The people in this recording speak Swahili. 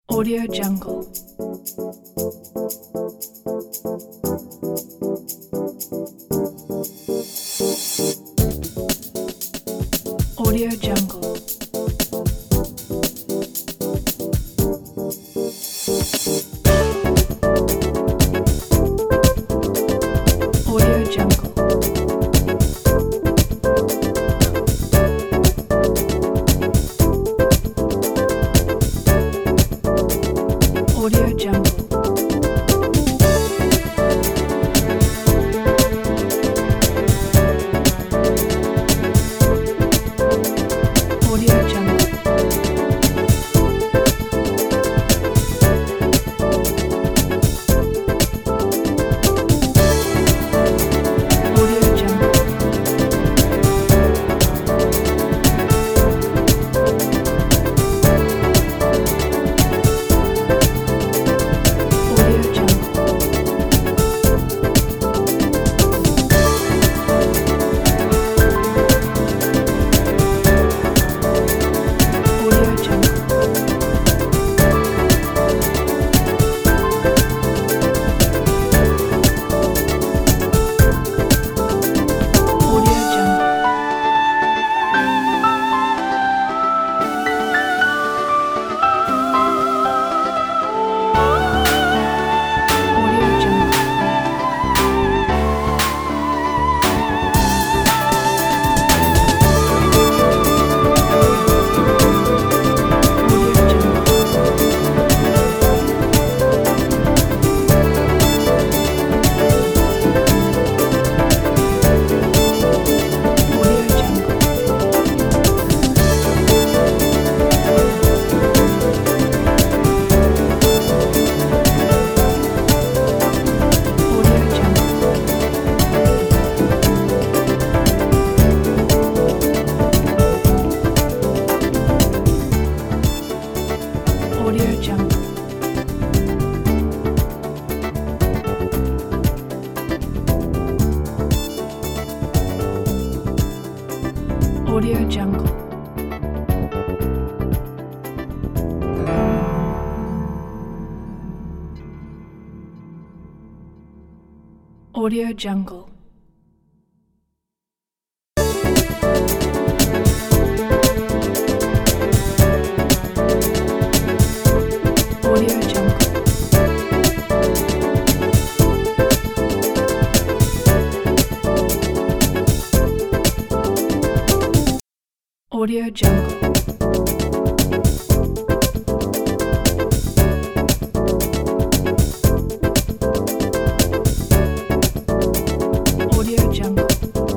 Audio Jungle. Audio Jungle. Audio Jungle. Audio Jungle. Audio Jungle. Audio Jungle. Audio Jungle. Audio Jungle. Audio Jungle. Audio Jungle. Audio Jungle. Audio Jungle. Audio Jungle. Audio Jungle. Audio Jungle. Audio Jungle. Audio Jungle. Audio Jungle. Audio Jungle.